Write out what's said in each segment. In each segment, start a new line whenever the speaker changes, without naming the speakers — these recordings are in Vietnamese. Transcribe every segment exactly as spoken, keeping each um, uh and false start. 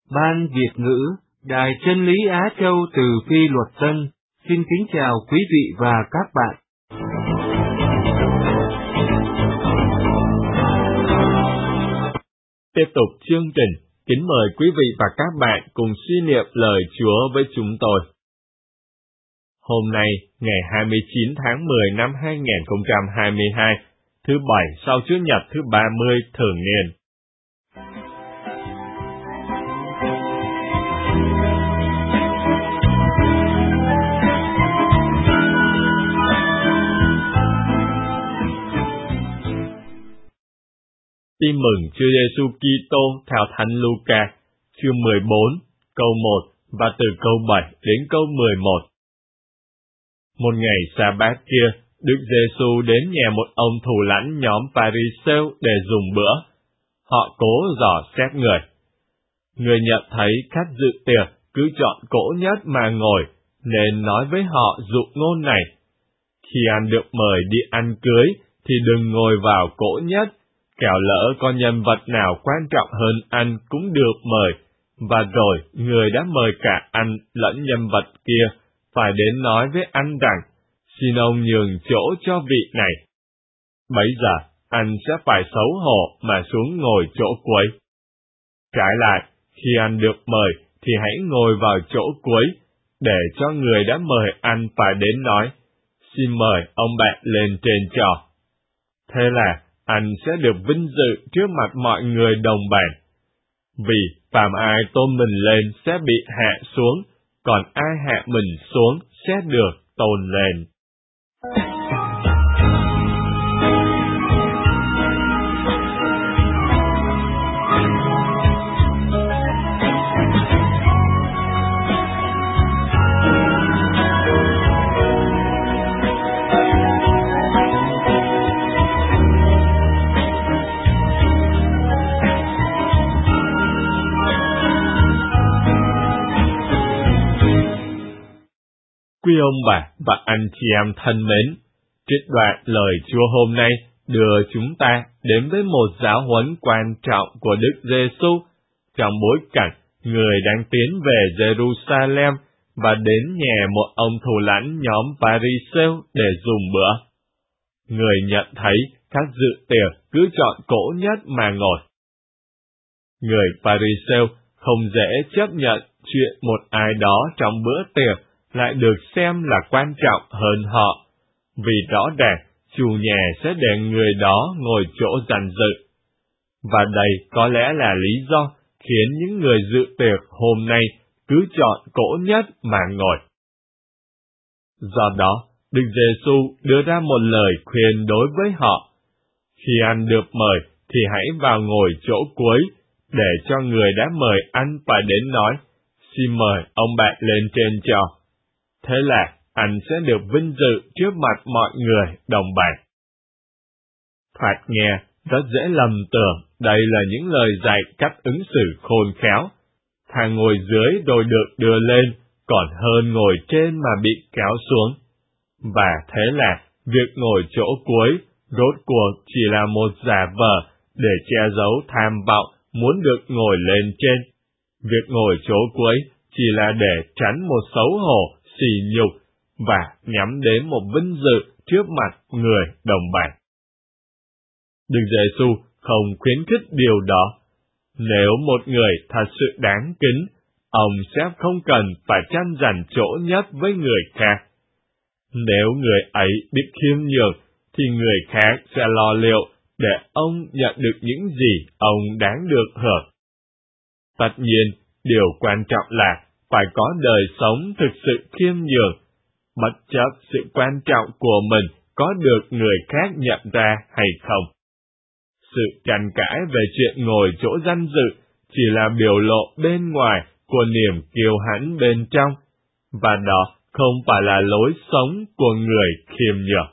Ban Việt ngữ, Đài Chân lý Á Châu từ Phi Luật Tân, xin kính chào quý vị và các bạn.
Tiếp tục chương trình, kính mời quý vị và các bạn cùng suy niệm lời Chúa với chúng tôi. Hôm nay, ngày hai mươi chín tháng mười năm hai nghìn không trăm hai mươi hai, thứ Bảy sau Chủ nhật thứ ba mươi thường niên. Tin mừng Chúa Giêsu Kitô theo Thánh Luca, chương mười bốn, câu một và từ câu bảy đến câu mười một. Một ngày Sa-bát kia, Đức Giêsu đến nhà một ông thủ lãnh nhóm Pha-ri-sêu để dùng bữa. Họ cố dò xét người. Người nhận thấy khách dự tiệc cứ chọn cỗ nhất mà ngồi, nên nói với họ dụ ngôn này: khi ăn được mời đi ăn cưới, thì đừng ngồi vào cỗ nhất, kẻo lỡ có nhân vật nào quan trọng hơn ăn cũng được mời, và rồi người đã mời cả ăn lẫn nhân vật kia phải đến nói với ăn rằng: xin ông nhường chỗ cho vị này. Bấy giờ, anh sẽ phải xấu hổ mà xuống ngồi chỗ cuối. Trái lại, khi ăn được mời, thì hãy ngồi vào chỗ cuối, để cho người đã mời ăn phải đến nói: xin mời ông bạn lên trên trò. Thế là, anh sẽ được vinh dự trước mặt mọi người đồng bàn. Vì phàm ai tôn mình lên sẽ bị hạ xuống, còn ai hạ mình xuống sẽ được tôn lên. Quý ông bà và anh chị em thân mến, trích đoạn lời Chúa hôm nay đưa chúng ta đến với một giáo huấn quan trọng của Đức Giêsu trong bối cảnh người đang tiến về Jerusalem và đến nhà một ông thủ lãnh nhóm Pha-ri-sêu để dùng bữa. Người nhận thấy khách dự tiệc cứ chọn cỗ nhất mà ngồi. Người Pha-ri-sêu không dễ chấp nhận chuyện một ai đó trong bữa tiệc lại được xem là quan trọng hơn họ, vì rõ ràng chủ nhà sẽ để người đó ngồi chỗ danh dự. Và đây có lẽ là lý do khiến những người dự tiệc hôm nay cứ chọn cỗ nhất mà ngồi. Do đó, Đức Giêsu đưa ra một lời khuyên đối với họ: khi ăn được mời thì hãy vào ngồi chỗ cuối, để cho người đã mời ăn phải đến nói: xin mời ông bạn lên trên trò. Thế là anh sẽ được vinh dự trước mặt mọi người đồng bàn. Thoạt nghe rất dễ lầm tưởng đây là những lời dạy cách ứng xử khôn khéo. Thà ngồi dưới rồi được đưa lên, còn hơn ngồi trên mà bị kéo xuống. Và thế là việc ngồi chỗ cuối rốt cuộc chỉ là một giả vờ để che giấu tham vọng muốn được ngồi lên trên. Việc ngồi chỗ cuối chỉ là để tránh một xấu hổ, sỉ nhục và nhắm đến một vinh dự trước mặt người đồng bàn. Đức Giêsu không khuyến khích điều đó. Nếu một người thật sự đáng kính, ông sẽ không cần phải tranh giành chỗ nhất với người khác. Nếu người ấy biết khiêm nhường, thì người khác sẽ lo liệu để ông nhận được những gì ông đáng được hưởng. Tất nhiên, điều quan trọng là phải có đời sống thực sự khiêm nhường, bất chấp sự quan trọng của mình có được người khác nhận ra hay không. Sự tranh cãi về chuyện ngồi chỗ danh dự chỉ là biểu lộ bên ngoài của niềm kiêu hãnh bên trong, và đó không phải là lối sống của người khiêm nhường.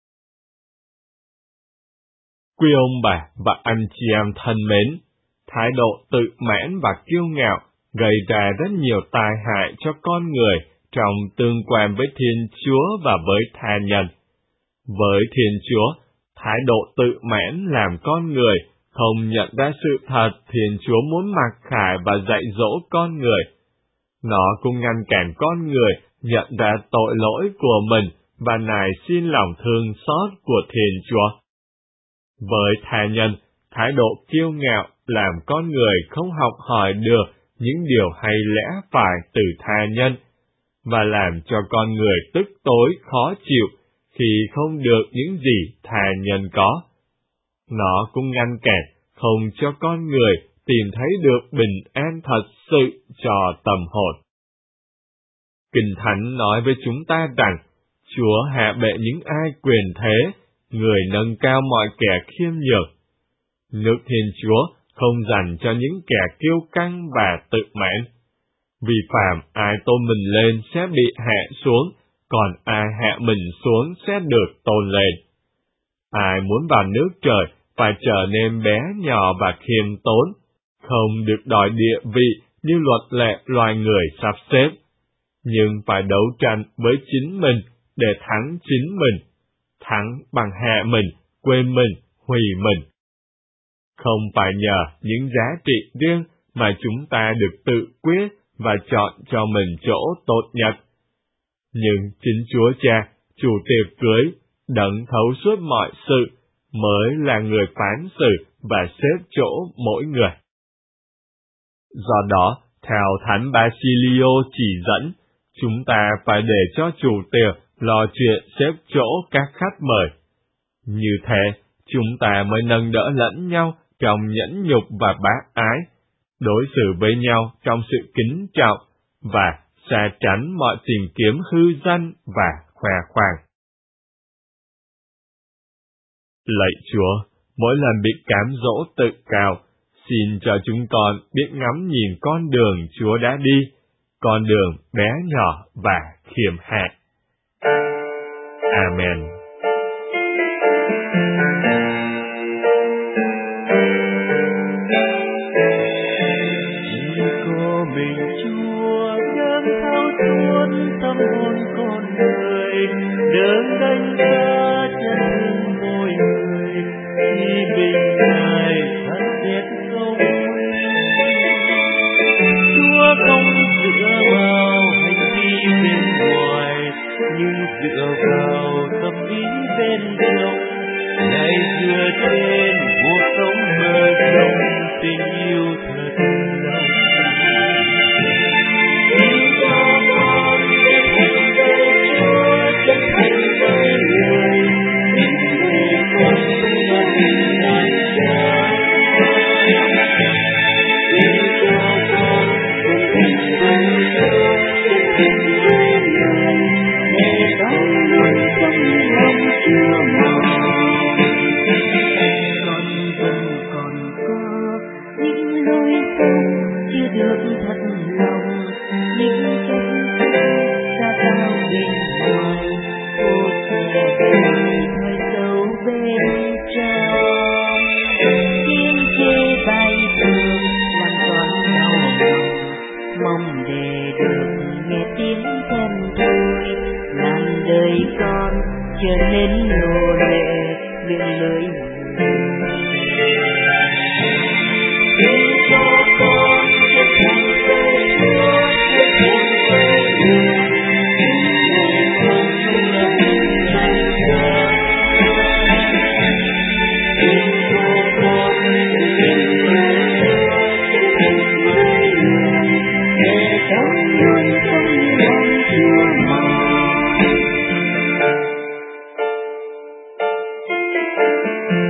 Quý ông bà và anh chị em thân mến, thái độ tự mãn và kiêu ngạo gây ra rất nhiều tai hại cho con người trong tương quan với Thiên Chúa và với tha nhân. Với Thiên Chúa, thái độ tự mãn làm con người không nhận ra sự thật Thiên Chúa muốn mặc khải và dạy dỗ con người. Nó cũng ngăn cản con người nhận ra tội lỗi của mình và nài xin lòng thương xót của Thiên Chúa. Với tha nhân, thái độ kiêu ngạo làm con người không học hỏi được những điều hay lẽ phải từ tha nhân, và làm cho con người tức tối khó chịu khi không được những gì tha nhân có. Nó cũng ngăn cản không cho con người tìm thấy được bình an thật sự cho tâm hồn. Kinh Thánh nói với chúng ta rằng, Chúa hạ bệ những ai quyền thế, người nâng cao mọi kẻ khiêm nhường. Nước Thiên Chúa không dành cho những kẻ kiêu căng và tự mãn. Vì phàm ai tôn mình lên sẽ bị hạ xuống, còn ai hạ mình xuống sẽ được tôn lên. Ai muốn vào nước trời phải trở nên bé nhỏ và khiêm tốn, không được đòi địa vị như luật lệ loài người sắp xếp, nhưng phải đấu tranh với chính mình để thắng chính mình, thắng bằng hạ mình, quên mình, hủy mình. Không phải nhờ những giá trị riêng mà chúng ta được tự quyết và chọn cho mình chỗ tốt nhất. Nhưng chính Chúa Cha, chủ tiệc cưới, đấng thấu suốt mọi sự, mới là người phán xử và xếp chỗ mỗi người. Do đó, theo Thánh Basilio chỉ dẫn, chúng ta phải để cho chủ tiệc lo chuyện xếp chỗ các khách mời. Như thế, chúng ta mới nâng đỡ lẫn nhau trong nhẫn nhục và bác ái, đối xử với nhau trong sự kính trọng, và xa tránh mọi tìm kiếm hư danh và khoe khoang. Lạy Chúa, mỗi lần bị cám dỗ tự cao, xin cho chúng con biết ngắm nhìn con đường Chúa đã đi, con đường bé nhỏ và khiêm hạ. Amen.
Tâm hồn con người đớn đánh giá chân mỗi người khi bình ngài thật biết công Chúa không dựa vào hành vi bên ngoài nhưng dựa vào tâm ý bên trong. Ngài dựa trên cuộc sống mở rộng tình yêu thật lòng. Trở nên nô lệ miệng lưỡi cho con trở thành cây chúa trở thành cây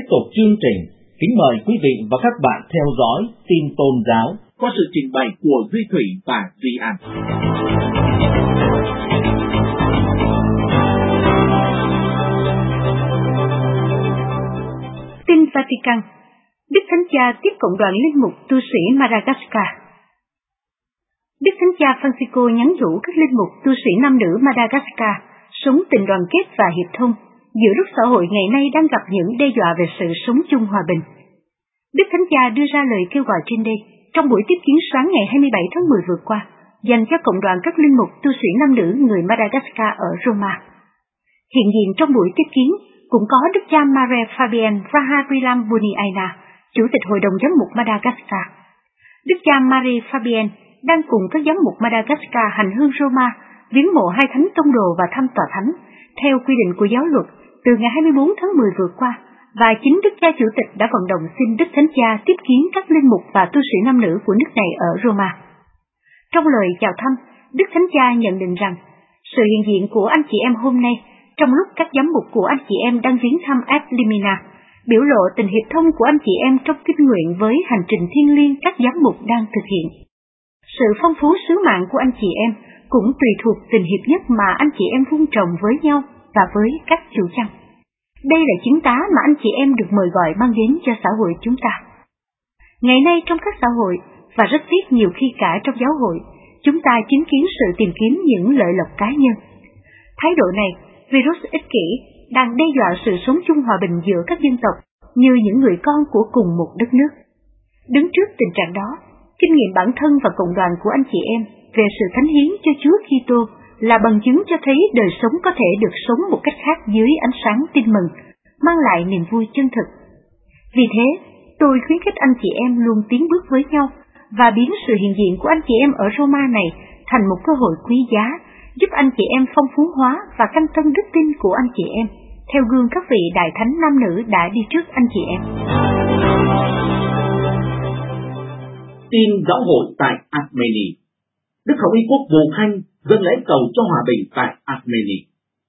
tục chương trình, kính mời quý vị và các bạn theo dõi tin tôn giáo qua sự trình bày của Duy Thủy và Duy An.
Tin Vatican. Đức Thánh Cha tiếp cộng đoàn linh mục tu sĩ Madagascar. Đức Thánh Cha Francisco nhắn nhủ các linh mục tu sĩ nam nữ Madagascar sống tình đoàn kết và hiệp thông giữa lúc xã hội ngày nay đang gặp những đe dọa về sự sống chung hòa bình. Đức Thánh Cha đưa ra lời kêu gọi trên đây trong buổi tiếp kiến sáng ngày hai mươi bảy tháng mười vừa qua, dành cho cộng đoàn các linh mục tu sĩ nam nữ người Madagascar ở Roma. Hiện diện trong buổi tiếp kiến cũng có Đức cha Mare Fabien Raharilam Buniaina, Chủ tịch Hội đồng Giám mục Madagascar. Đức cha Mare Fabien đang cùng các giám mục Madagascar hành hương Roma, viếng mộ hai thánh tông đồ và thăm tòa thánh, theo quy định của giáo luật từ ngày hai mươi bốn tháng mười vừa qua, và chính Đức cha Chủ tịch đã vận động xin Đức Thánh Cha tiếp kiến các linh mục và tu sĩ nam nữ của nước này ở Roma. Trong lời chào thăm, Đức Thánh Cha nhận định rằng sự hiện diện của anh chị em hôm nay, trong lúc các giám mục của anh chị em đang viếng thăm Ad Limina, biểu lộ tình hiệp thông của anh chị em trong kinh nguyện với hành trình thiêng liêng các giám mục đang thực hiện. Sự phong phú sứ mạng của anh chị em cũng tùy thuộc tình hiệp nhất mà anh chị em vun trồng với nhau và với các chủ chăn. Đây là chứng tá mà anh chị em được mời gọi mang đến cho xã hội chúng ta. Ngày nay trong các xã hội, và rất tiếc nhiều khi cả trong giáo hội, chúng ta chứng kiến sự tìm kiếm những lợi lộc cá nhân. Thái độ này, virus ích kỷ, đang đe dọa sự sống chung hòa bình giữa các dân tộc như những người con của cùng một đất nước. Đứng trước tình trạng đó, kinh nghiệm bản thân và cộng đoàn của anh chị em về sự thánh hiến cho Chúa Kitô là bằng chứng cho thấy đời sống có thể được sống một cách khác dưới ánh sáng tin mừng, mang lại niềm vui chân thực. Vì thế, tôi khuyến khích anh chị em luôn tiến bước với nhau và biến sự hiện diện của anh chị em ở Roma này thành một cơ hội quý giá, giúp anh chị em phong phú hóa và canh tân đức tin của anh chị em, theo gương các vị đại thánh nam nữ đã đi trước anh chị em.
Tin giáo hội tại Armenia. Đức Hồng Y Quốc vụ Khanh dâng lễ cầu cho hòa bình tại Armenia.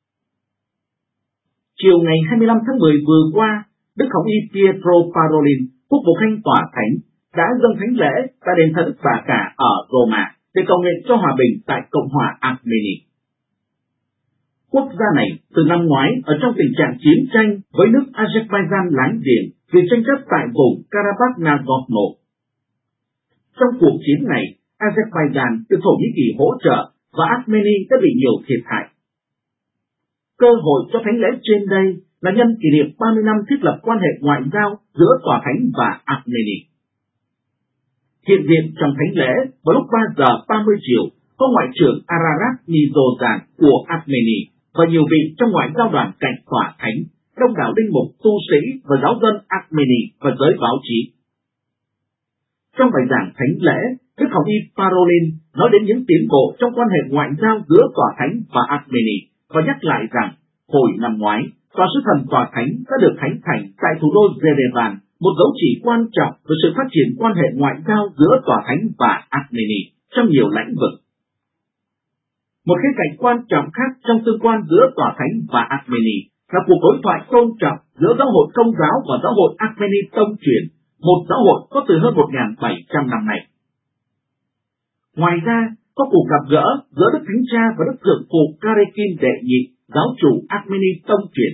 Chiều ngày hai mươi lăm tháng mười vừa qua, Đức Hồng Y Pietro Parolin, Quốc vụ Khanh Tòa Thánh, đã dâng thánh lễ tại đền thờ Đức Bà Cả ở Roma để cầu nguyện cho hòa bình tại Cộng hòa Armenia. Quốc gia này từ năm ngoái ở trong tình trạng chiến tranh với nước Azerbaijan láng giềng vì tranh chấp tại vùng Karabakh Nagorno. Trong cuộc chiến này, Azerbaijan được Thổ Nhĩ Kỳ hỗ trợ và Armenia đã bị nhiều thiệt hại. Cơ hội cho thánh lễ trên đây là nhân kỷ niệm ba mươi năm thiết lập quan hệ ngoại giao giữa Tòa Thánh và Armenia. Hiện diện trong thánh lễ vào lúc ba giờ ba mươi chiều có Ngoại trưởng Ararat Mirzoyan của Armenia và nhiều vị trong ngoại giao đoàn cạnh Tòa Thánh, đông đảo linh mục, tu sĩ và giáo dân Armenia và giới báo chí. Trong bài giảng thánh lễ, Đức Hồng Y Parolin nói đến những tiến bộ trong quan hệ ngoại giao giữa Tòa Thánh và Armenia và nhắc lại rằng hồi năm ngoái, Tòa Sứ Thần Tòa Thánh đã được khánh thành tại thủ đô Yerevan, một dấu chỉ quan trọng về sự phát triển quan hệ ngoại giao giữa Tòa Thánh và Armenia trong nhiều lĩnh vực. Một khía cạnh quan trọng khác trong tương quan giữa Tòa Thánh và Armenia là cuộc đối thoại tôn trọng giữa giáo hội Công giáo và giáo hội Armenia Tông truyền, một giáo hội có từ hơn một nghìn bảy trăm năm nay. Ngoài ra, có cuộc gặp gỡ giữa Đức Thánh Cha và Đức Thượng phụ Karekin Đệ Nhị, giáo chủ Armenia Tông truyền.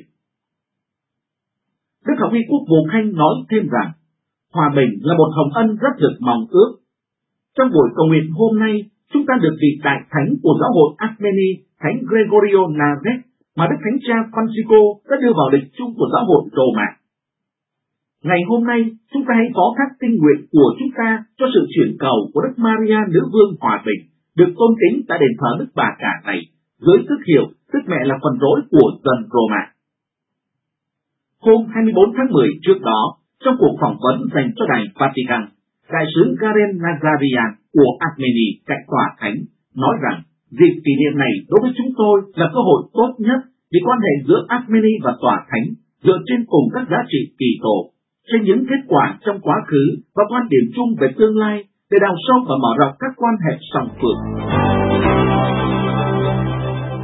Đức Hồng Y Quốc vụ Khanh nói thêm rằng, hòa bình là một hồng ân rất được mong ước. Trong buổi cầu nguyện hôm nay, chúng ta được vị đại thánh của giáo hội Armenia, Thánh Gregorio Naret, mà Đức Thánh Cha Francisco đã đưa vào lịch chung của giáo hội Roma. Ngày hôm nay, chúng ta hãy phó thác tinh nguyện của chúng ta cho sự chuyển cầu của Đức Maria Nữ Vương Hòa Bình, được tôn kính tại đền thờ Đức Bà Cả này, dưới tước hiệu Đức Mẹ là phần rỗi của dân Roma. Hôm hai mươi bốn tháng mười trước đó, trong cuộc phỏng vấn dành cho Đài Vatican, Đại sứ Karen Nazarian của Armenia cạnh Tòa Thánh nói rằng dịp kỷ niệm này đối với chúng tôi là cơ hội tốt nhất vì quan hệ giữa Armenia và Tòa Thánh dựa trên cùng các giá trị kỳ tổ, trên những kết quả trong quá khứ và quan điểm chung về tương lai để đào sâu và mở rộng các quan hệ song phương.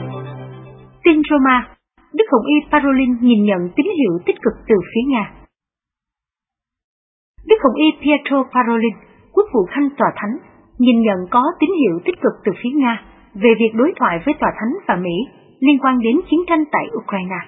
Tin Roma. Đức Hồng Y Parolin nhìn nhận tín hiệu tích cực từ phía Nga. Đức Hồng Y Pietro Parolin, quốc vụ khanh tòa thánh, nhìn nhận có tín hiệu tích cực từ phía Nga về việc đối thoại với tòa thánh và Mỹ liên quan đến chiến tranh tại Ukraine.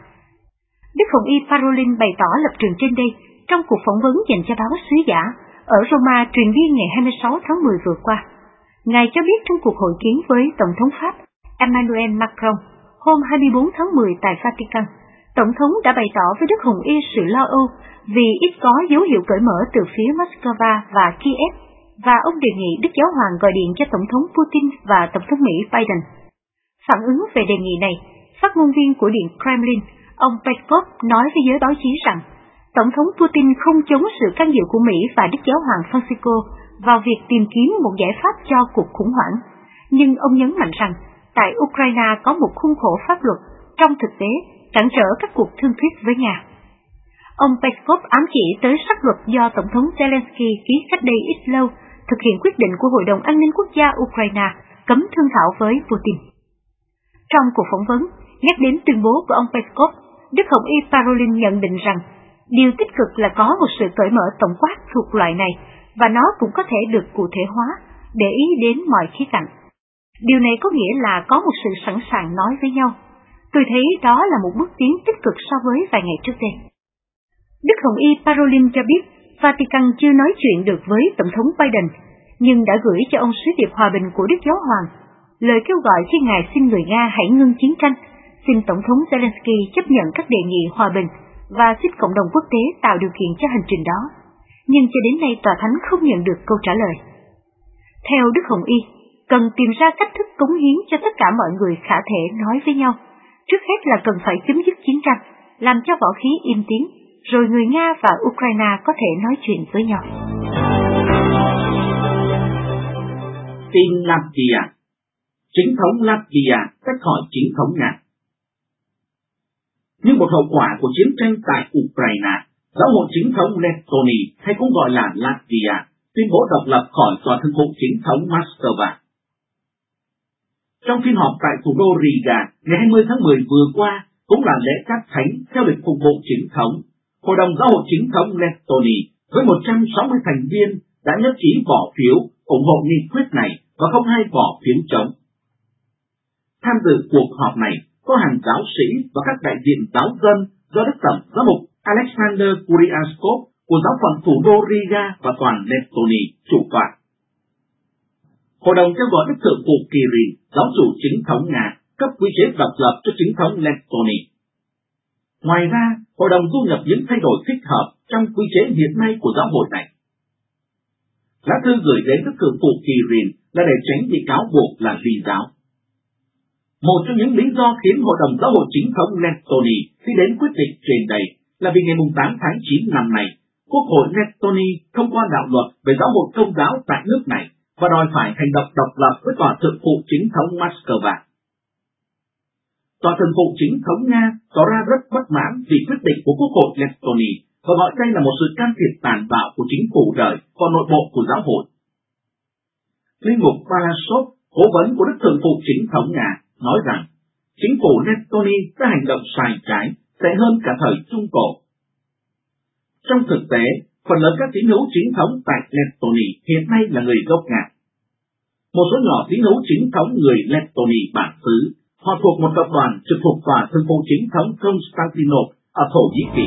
Đức Hồng Y Parolin bày tỏ lập trường trên đây trong cuộc phỏng vấn dành cho báo Sứ Giả ở Roma truyền đi ngày hai mươi sáu tháng mười vừa qua. Ngài cho biết trong cuộc hội kiến với Tổng thống Pháp Emmanuel Macron hôm hai mươi bốn tháng mười tại Vatican, Tổng thống đã bày tỏ với Đức Hồng Y sự lo âu vì ít có dấu hiệu cởi mở từ phía Moscow và Kiev, và ông đề nghị Đức Giáo Hoàng gọi điện cho Tổng thống Putin và Tổng thống Mỹ Biden. Phản ứng về đề nghị này, phát ngôn viên của Điện Kremlin, ông Peskov nói với giới báo chí rằng Tổng thống Putin không chống sự can dự của Mỹ và Đức Giáo Hoàng Francisco vào việc tìm kiếm một giải pháp cho cuộc khủng hoảng, nhưng ông nhấn mạnh rằng tại Ukraine có một khuôn khổ pháp luật trong thực tế cản trở các cuộc thương thuyết với Nga. Ông Peskov ám chỉ tới sắc luật do Tổng thống Zelensky ký cách đây ít lâu thực hiện quyết định của Hội đồng An ninh Quốc gia Ukraine cấm thương thảo với Putin. Trong cuộc phỏng vấn, nhắc đến tuyên bố của ông Peskov, Đức Hồng Y Parolin nhận định rằng điều tích cực là có một sự cởi mở tổng quát thuộc loại này và nó cũng có thể được cụ thể hóa, để ý đến mọi khía cạnh. Điều này có nghĩa là có một sự sẵn sàng nói với nhau. Tôi thấy đó là một bước tiến tích cực so với vài ngày trước đây. Đức Hồng Y Parolin cho biết Vatican chưa nói chuyện được với Tổng thống Biden, nhưng đã gửi cho ông sứ điệp hòa bình của Đức Giáo Hoàng lời kêu gọi khi Ngài xin người Nga hãy ngưng chiến tranh, xin Tổng thống Zelensky chấp nhận các đề nghị hòa bình và xin cộng đồng quốc tế tạo điều kiện cho hành trình đó. Nhưng cho đến nay tòa thánh không nhận được câu trả lời. Theo Đức Hồng Y, cần tìm ra cách thức cống hiến cho tất cả mọi người khả thể nói với nhau. Trước hết là cần phải chấm dứt chiến tranh, làm cho võ khí im tiếng, rồi người Nga và Ukraine có thể nói chuyện với nhau.
Tin Latvia. Chính thống Latvia tách khỏi chính thống Nga. Như một hậu quả của chiến tranh tại Ukraine, giáo hội chính thống Lettonia, hay cũng gọi là Latvia, tuyên bố độc lập khỏi tòa thương vụ chính thống Moscow. Trong phiên họp tại thủ đô Riga ngày hai mươi tháng mười vừa qua, cũng là lễ cát thánh theo lịch phục vụ chính thống, Hội đồng giáo hội chính thống Lettonia với một trăm sáu mươi thành viên đã nhất trí bỏ phiếu ủng hộ nghị quyết này và không ai bỏ phiếu chống. Tham dự cuộc họp này có hàng giáo sĩ và các đại diện giáo dân do Đức Tổng Giám mục Alexander Kuriaskov của giáo phận thủ đô Riga và toàn Lettonia chủ tọa. Hội đồng kêu gọi Đức Thượng phụ Kirill, giáo chủ chính thống Nga, cấp quy chế độc lập cho chính thống Lettonia. Ngoài ra, hội đồng du nhập những thay đổi thích hợp trong quy chế hiện nay của giáo hội này. Lá thư gửi đến Đức Thượng phụ Kirill là để tránh bị cáo buộc là ly giáo. Một trong những lý do khiến Hội đồng giáo hội chính thống Lettonia đi đến quyết định trên đây là vì ngày tám tháng chín năm nay, Quốc hội Lettonia thông qua đạo luật về giáo hội công giáo tại nước này và đòi phải hành động độc lập với tòa thượng phụ chính thống Moscow. Tòa thượng phụ chính thống Nga tỏ ra rất bất mãn vì quyết định của Quốc hội Lettonia và gọi đây là một sự can thiệp tàn bạo của chính phủ đời vào nội bộ của giáo hội. Linh mục Balasov, cố vấn của Đức Thượng phụ chính thống Nga, nói rằng chính phủ Lettonia đã hành động sai trái, tệ hơn cả thời Trung Cổ. Trong thực tế, phần lớn các tín hữu chính thống tại Lettonia hiện nay là người gốc Nga. Một số nhỏ tín hữu chính thống người Lettonia bản xứ, họ thuộc một tập đoàn trực thuộc tòa thượng phụ chính thống Constantinople ở Thổ Nhĩ Kỳ.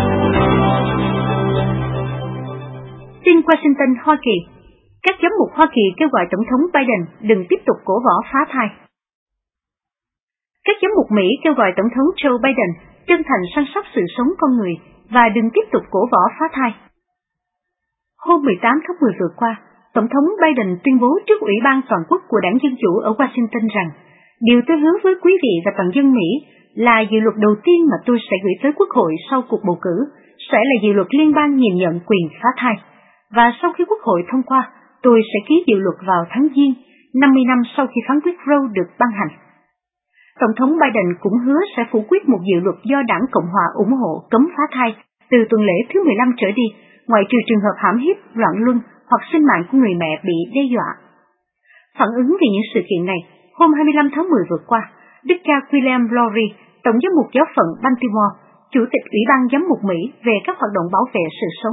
Tin Washington, Hoa Kỳ. Các giám mục Hoa Kỳ kêu gọi Tổng thống Biden đừng tiếp tục cổ võ phá thai. Các giám mục Mỹ kêu gọi Tổng thống Joe Biden chân thành săn sóc sự sống con người và đừng tiếp tục cổ võ phá thai. Hôm mười tám tháng mười vừa qua, Tổng thống Biden tuyên bố trước Ủy ban Toàn quốc của Đảng Dân Chủ ở Washington rằng điều tôi hứa với quý vị và toàn dân Mỹ là dự luật đầu tiên mà tôi sẽ gửi tới Quốc hội sau cuộc bầu cử sẽ là dự luật liên bang nhìn nhận quyền phá thai. Và sau khi Quốc hội thông qua, tôi sẽ ký dự luật vào tháng Giêng, năm mươi năm sau khi phán quyết Roe được ban hành. Tổng thống Biden cũng hứa sẽ phủ quyết một dự luật do Đảng Cộng hòa ủng hộ cấm phá thai từ tuần lễ thứ mười lăm trở đi, ngoại trừ trường hợp hãm hiếp, loạn luân hoặc sinh mạng của người mẹ bị đe dọa. Phản ứng về những sự kiện này, hôm hai mươi lăm tháng mười vừa qua, Đức cha William Lowry, Tổng giám mục giáo phận Baltimore, Chủ tịch Ủy ban Giám mục Mỹ về các hoạt động bảo vệ sự sống,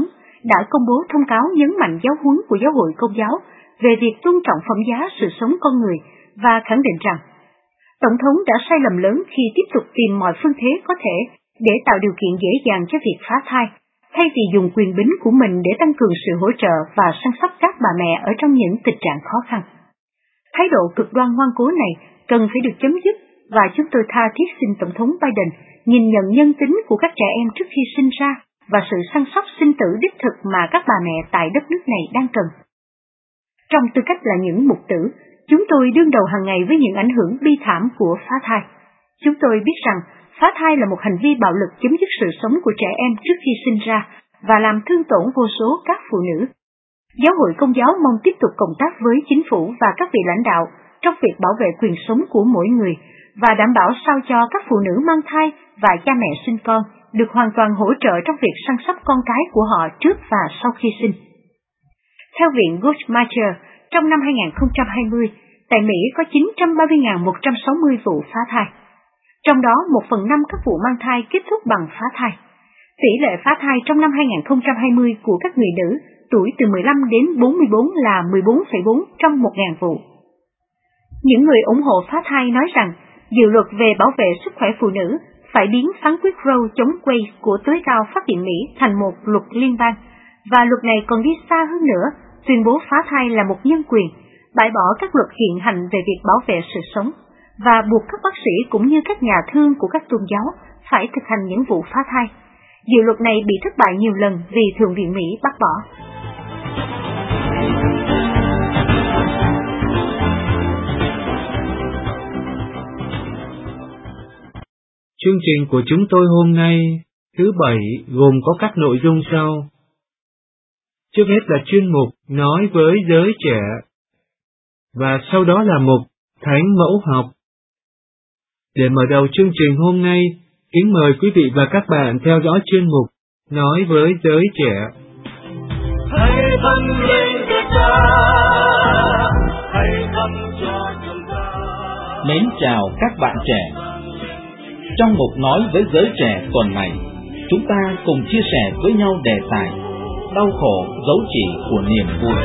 đã công bố thông cáo nhấn mạnh giáo huấn của Giáo hội Công giáo về việc tôn trọng phẩm giá sự sống con người và khẳng định rằng Tổng thống đã sai lầm lớn khi tiếp tục tìm mọi phương thế có thể để tạo điều kiện dễ dàng cho việc phá thai, thay vì dùng quyền bính của mình để tăng cường sự hỗ trợ và săn sóc các bà mẹ ở trong những tình trạng khó khăn. Thái độ cực đoan ngoan cố này cần phải được chấm dứt, và chúng tôi tha thiết xin Tổng thống Biden nhìn nhận nhân tính của các trẻ em trước khi sinh ra và sự săn sóc sinh tử đích thực mà các bà mẹ tại đất nước này đang cần. Trong tư cách là những mục tử, chúng tôi đương đầu hàng ngày với những ảnh hưởng bi thảm của phá thai. Chúng tôi biết rằng phá thai là một hành vi bạo lực chấm dứt sự sống của trẻ em trước khi sinh ra và làm thương tổn vô số các phụ nữ. Giáo hội Công giáo mong tiếp tục cộng tác với chính phủ và các vị lãnh đạo trong việc bảo vệ quyền sống của mỗi người và đảm bảo sao cho các phụ nữ mang thai và cha mẹ sinh con được hoàn toàn hỗ trợ trong việc săn sóc con cái của họ trước và sau khi sinh. Theo Viện Guttmacher, trong năm hai không hai không, tại Mỹ có chín trăm ba mươi nghìn một trăm sáu mươi vụ phá thai. Trong đó, một phần năm các vụ mang thai kết thúc bằng phá thai. Tỷ lệ phá thai trong năm hai không hai không của các người nữ tuổi từ mười lăm đến bốn mươi bốn là mười bốn phẩy bốn trong một nghìn vụ. Những người ủng hộ phá thai nói rằng dự luật về bảo vệ sức khỏe phụ nữ phải biến phán quyết Roe chống Wade của tối cao pháp viện Mỹ thành một luật liên bang, và luật này còn đi xa hơn nữa, tuyên bố phá thai là một nhân quyền, bãi bỏ các luật hiện hành về việc bảo vệ sự sống, và buộc các bác sĩ cũng như các nhà thương của các tôn giáo phải thực hành những vụ phá thai. Dự luật này bị thất bại nhiều lần vì Thượng viện Mỹ bác bỏ.
Chương trình của chúng tôi hôm nay, thứ Bảy, gồm có các nội dung sau. Trước hết là chuyên mục Nói với giới trẻ, và sau đó là mục Thánh mẫu học. Để mở đầu chương trình hôm nay, kính mời quý vị và các bạn theo dõi chuyên mục Nói với giới trẻ.
Hãy dâng lên cho Cha, hãy dâng cho chúng ta.
Mến chào các bạn trẻ. Trong mục Nói với giới trẻ tuần này, chúng ta cùng chia sẻ với nhau đề tài đau khổ dấu chỉ của niềm vui.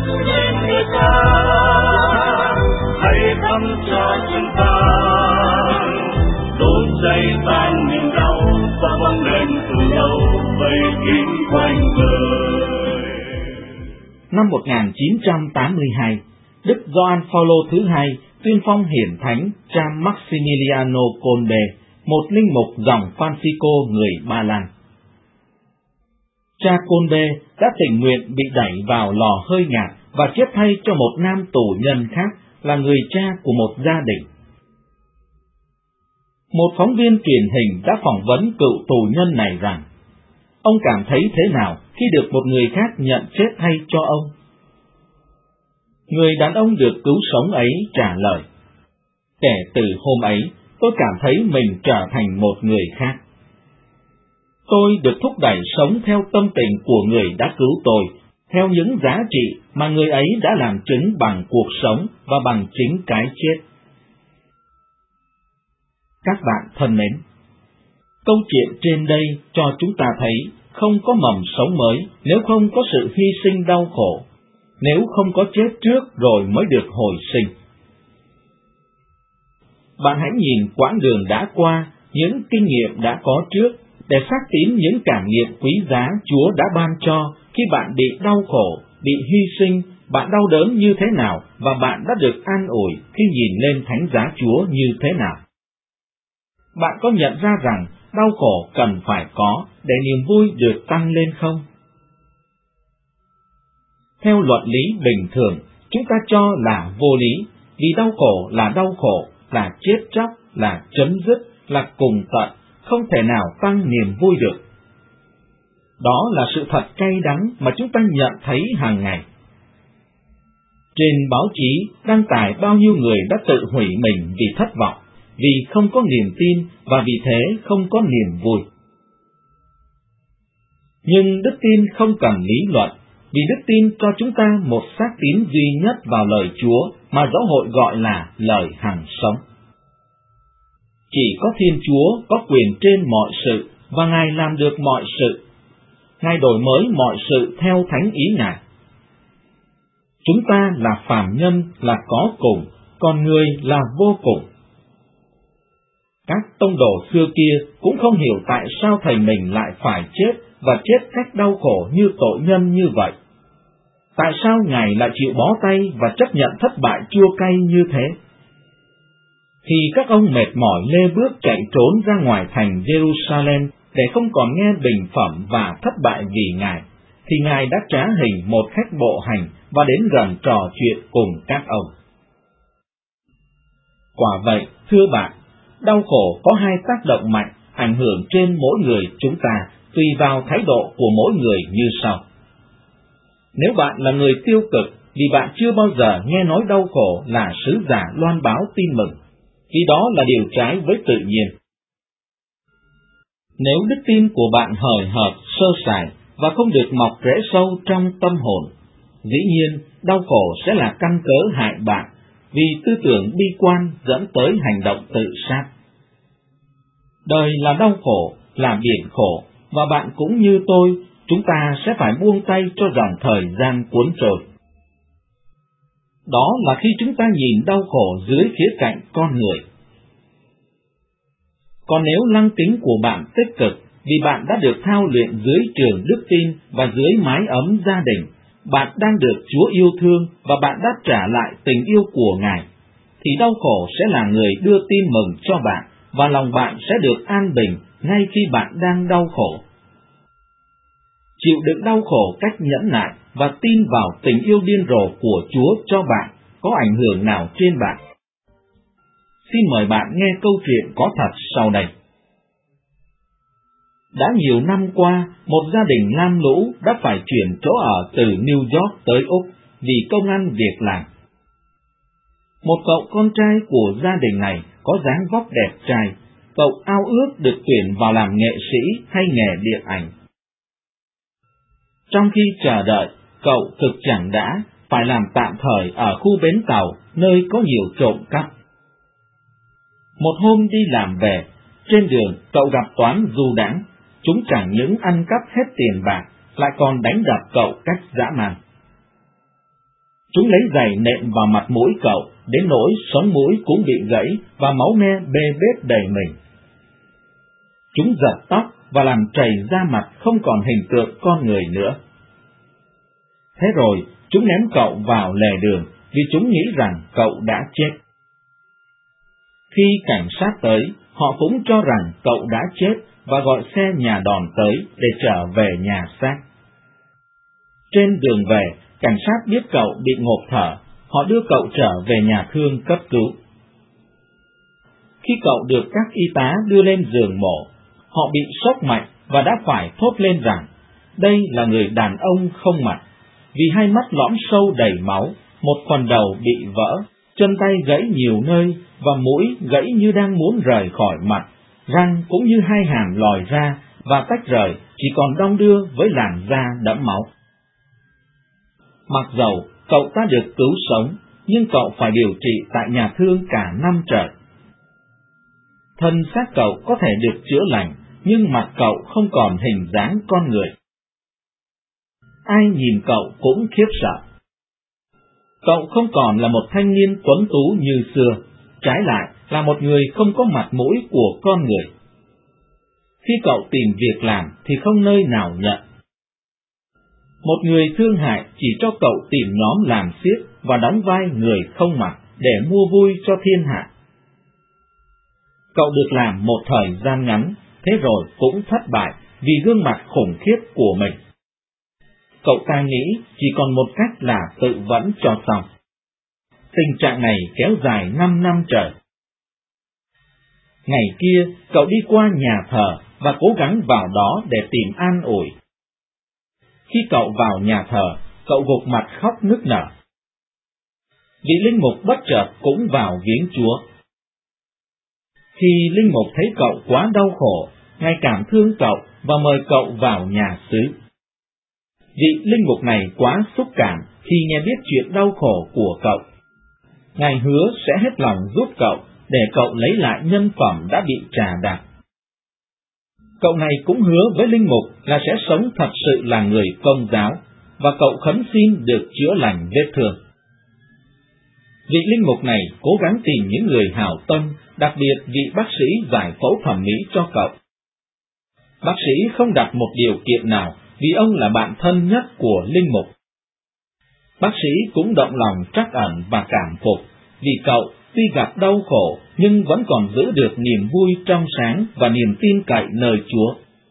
Hãy dâng cho chúng ta, đốt cháy tan niềm đau và bóng đèn từ lâu vây kín quanh đời.
Năm một nghìn chín trăm tám mươi hai, Đức Gioan Phaolô thứ hai tuyên phong hiển thánh cha Maximiliano Kolbe, một linh mục dòng Francisco người Ba Lan. Cha Kolbe đã tình nguyện bị đẩy vào lò hơi ngạt và chết thay cho một nam tù nhân khác là người cha của một gia đình. Một phóng viên truyền hình đã phỏng vấn cựu tù nhân này rằng ông cảm thấy thế nào khi được một người khác nhận chết thay cho ông. Người đàn ông được cứu sống ấy trả lời: kể từ hôm ấy, tôi cảm thấy mình trở thành một người khác. Tôi được thúc đẩy sống theo tâm tình của người đã cứu tôi, theo những giá trị mà người ấy đã làm chứng bằng cuộc sống và bằng chính cái chết. Các bạn thân mến, câu chuyện trên đây cho chúng ta thấy không có mầm sống mới nếu không có sự hy sinh đau khổ, nếu không có chết trước rồi mới được hồi sinh. Bạn hãy nhìn quãng đường đã qua, những kinh nghiệm đã có trước, để xác tín những cảm nghiệm quý giá Chúa đã ban cho khi bạn bị đau khổ, bị hy sinh, bạn đau đớn như thế nào và bạn đã được an ủi khi nhìn lên thánh giá Chúa như thế nào. Bạn có nhận ra rằng đau khổ cần phải có để niềm vui được tăng lên không? Theo luận lý bình thường, chúng ta cho là vô lý, vì đau khổ là đau khổ, là chết chóc, là chấm dứt, là cùng tận, không thể nào tăng niềm vui được. Đó là sự thật cay đắng mà chúng ta nhận thấy hàng ngày. Trên báo chí đăng tải bao nhiêu người đã tự hủy mình vì thất vọng, vì không có niềm tin và vì thế không có niềm vui. Nhưng đức tin không cần lý luận, vì đức tin cho chúng ta một xác tín duy nhất vào lời Chúa mà giáo hội gọi là lời hằng sống. Chỉ có Thiên Chúa có quyền trên mọi sự và Ngài làm được mọi sự. Ngài đổi mới mọi sự theo thánh ý Ngài. Chúng ta là phàm nhân, là có cùng, còn người là vô cùng. Các tông đồ xưa kia cũng không hiểu tại sao thầy mình lại phải chết và chết cách đau khổ như tội nhân như vậy. Tại sao Ngài lại chịu bó tay và chấp nhận thất bại chua cay như thế? Khi các ông mệt mỏi lê bước chạy trốn ra ngoài thành Jerusalem để không còn nghe bình phẩm và thất bại vì Ngài, thì Ngài đã trá hình một khách bộ hành và đến gần trò chuyện cùng các ông. Quả vậy, thưa bạn, đau khổ có hai tác động mạnh ảnh hưởng trên mỗi người chúng ta tùy vào thái độ của mỗi người như sau. Nếu bạn là người tiêu cực vì bạn chưa bao giờ nghe nói đau khổ là sứ giả loan báo tin mừng, thì đó là điều trái với tự nhiên. Nếu đức tin của bạn hời hợt, sơ sài và không được mọc rễ sâu trong tâm hồn, dĩ nhiên đau khổ sẽ là căn cớ hại bạn, vì tư tưởng bi quan dẫn tới hành động tự sát. Đời là đau khổ, là biển khổ, và bạn cũng như tôi, chúng ta sẽ phải buông tay cho dòng thời gian cuốn trôi. Đó là khi chúng ta nhìn đau khổ dưới khía cạnh con người. Còn nếu lăng kính của bạn tích cực vì bạn đã được thao luyện dưới trường đức tin và dưới mái ấm gia đình, bạn đang được Chúa yêu thương và bạn đã trả lại tình yêu của Ngài, thì đau khổ sẽ là người đưa tin mừng cho bạn và lòng bạn sẽ được an bình ngay khi bạn đang đau khổ. Chịu đựng đau khổ cách nhẫn nại và tin vào tình yêu điên rồ của Chúa cho bạn có ảnh hưởng nào trên bạn? Xin mời bạn nghe câu chuyện có thật sau đây. Đã nhiều năm qua, một gia đình lam lũ đã phải chuyển chỗ ở từ New York tới Úc vì công ăn việc làm. Một cậu con trai của gia đình này có dáng vóc đẹp trai, cậu ao ước được tuyển vào làm nghệ sĩ hay nghề điện ảnh. Trong khi chờ đợi, cậu thực chẳng đã phải làm tạm thời ở khu bến tàu nơi có nhiều trộm cắp. Một hôm đi làm về, trên đường cậu gặp toán du đãng, chúng chẳng những ăn cắp hết tiền bạc, lại còn đánh đập cậu cách dã man. Chúng lấy giày nện vào mặt mũi cậu, đến nỗi sống mũi cũng bị gãy và máu me bê bết đầy mình. Chúng giật tóc và làm trầy da mặt không còn hình tượng con người nữa. Thế rồi, chúng ném cậu vào lề đường vì chúng nghĩ rằng cậu đã chết. Khi cảnh sát tới, họ cũng cho rằng cậu đã chết và gọi xe nhà đòn tới để trở về nhà xác. Trên đường về, cảnh sát biết cậu bị ngộp thở, họ đưa cậu trở về nhà thương cấp cứu. Khi cậu được các y tá đưa lên giường mổ, họ bị sốc mạnh và đã phải thốt lên rằng đây là người đàn ông không mặt, vì hai mắt lõm sâu đầy máu, một phần đầu bị vỡ, chân tay gãy nhiều nơi và mũi gãy như đang muốn rời khỏi mặt, răng cũng như hai hàm lòi ra và tách rời, chỉ còn đong đưa với làn da đẫm máu. Mặc dầu cậu ta được cứu sống, nhưng cậu phải điều trị tại nhà thương cả năm trời. Thân xác cậu có thể được chữa lành, nhưng mặt cậu không còn hình dáng con người. Ai nhìn cậu cũng khiếp sợ. Cậu không còn là một thanh niên tuấn tú như xưa, trái lại là một người không có mặt mũi của con người. Khi cậu tìm việc làm thì không nơi nào nhận. Một người thương hại chỉ cho cậu tìm nhóm làm xiếc và đóng vai người không mặt để mua vui cho thiên hạ. Cậu được làm một thời gian ngắn, thế rồi cũng thất bại vì gương mặt khủng khiếp của mình. Cậu ta nghĩ chỉ còn một cách là tự vẫn cho xong. Tình trạng này kéo dài năm năm trời. Ngày kia, cậu đi qua nhà thờ và cố gắng vào đó để tìm an ủi. Khi cậu vào nhà thờ, cậu gục mặt khóc nức nở. Vị linh mục bất chợt cũng vào viếng Chúa. Khi linh mục thấy cậu quá đau khổ, Ngài cảm thương cậu và mời cậu vào nhà xứ. Vị linh mục này quá xúc cảm khi nghe biết chuyện đau khổ của cậu. Ngài hứa sẽ hết lòng giúp cậu để cậu lấy lại nhân phẩm đã bị trà đạp. Cậu này cũng hứa với linh mục là sẽ sống thật sự là người Công giáo, và cậu khấn xin được chữa lành vết thương. Vị linh mục này cố gắng tìm những người hảo tâm, đặc biệt vị bác sĩ giải phẫu thẩm mỹ cho cậu. Bác sĩ không đặt một điều kiện nào vì ông là bạn thân nhất của linh mục. Bác sĩ cũng động lòng trắc ẩn và cảm phục vì cậu tuy gặp đau khổ nhưng vẫn còn giữ được niềm vui trong sáng và niềm tin cậy nơi Chúa.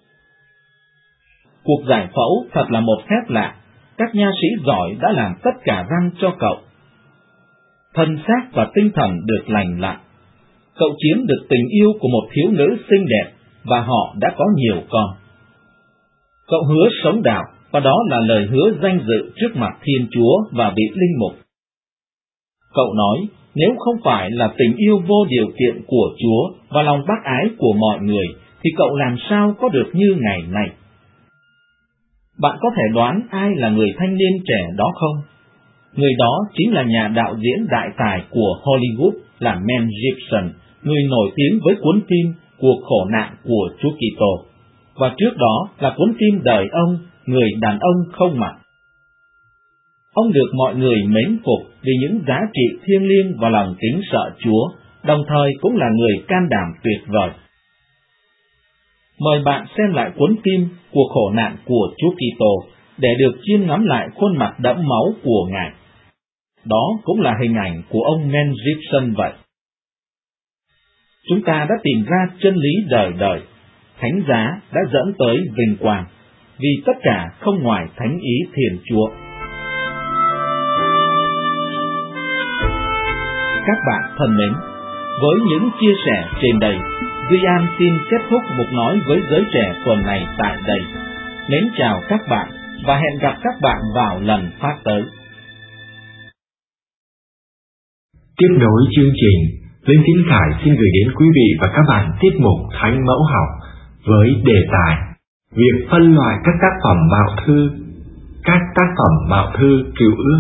Cuộc giải phẫu thật là một phép lạ. Các nha sĩ giỏi đã làm tất cả răng cho cậu. Thân xác và tinh thần được lành lặn. Cậu chiếm được tình yêu của một thiếu nữ xinh đẹp và họ đã có nhiều con. Cậu hứa sống đạo và đó là lời hứa danh dự trước mặt Thiên Chúa và vị linh mục. Cậu nói nếu không phải là tình yêu vô điều kiện của Chúa và lòng bác ái của mọi người thì cậu làm sao có được như ngày này. Bạn có thể đoán ai là người thanh niên trẻ đó không? Người đó chính là nhà đạo diễn đại tài của Hollywood là Mel Gibson, người nổi tiếng với cuốn phim Cuộc khổ nạn của Chúa Kitô, và trước đó là cuốn phim đời ông, Người đàn ông không mặt. Ông được mọi người mến phục vì những giá trị thiêng liêng và lòng kính sợ Chúa, đồng thời cũng là người can đảm tuyệt vời. Mời bạn xem lại cuốn phim Cuộc khổ nạn của Chúa Kitô để được chiêm ngắm lại khuôn mặt đẫm máu của Ngài. Đó cũng là hình ảnh của ông Mel Gibson vậy. Chúng ta đã tìm ra chân lý đời đời, thánh giá đã dẫn tới vinh quang, vì tất cả không ngoài thánh ý Thiên Chúa. Các bạn thân mến, với những chia sẻ trên đây, Duy An xin kết thúc mục nói với giới trẻ tuần này tại đây. Mến chào các bạn và hẹn gặp các bạn vào lần phát tới.
Tiếp nối chương trình, Linh Tín Khải xin gửi đến quý vị và các bạn tiết mục Thánh Mẫu Học với đề tài việc phân loại các tác phẩm mạo thư, các tác phẩm mạo thư Cựu Ước.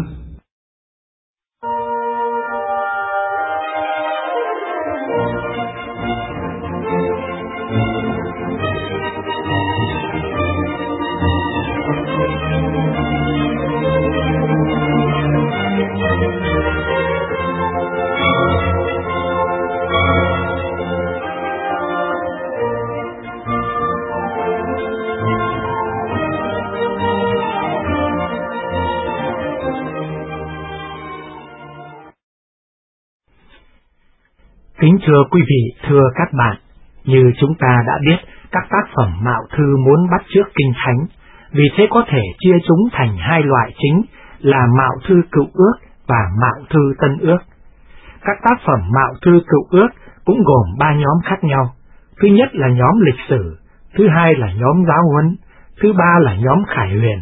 Kính thưa quý vị, thưa các bạn, như chúng ta đã biết, các tác phẩm mạo thư muốn bắt chước Kinh Thánh, vì thế có thể chia chúng thành hai loại chính là mạo thư Cựu Ước và mạo thư Tân Ước. Các tác phẩm mạo thư Cựu Ước cũng gồm ba nhóm khác nhau. Thứ nhất là nhóm lịch sử, thứ hai là nhóm giáo huấn, thứ ba là nhóm khải huyền.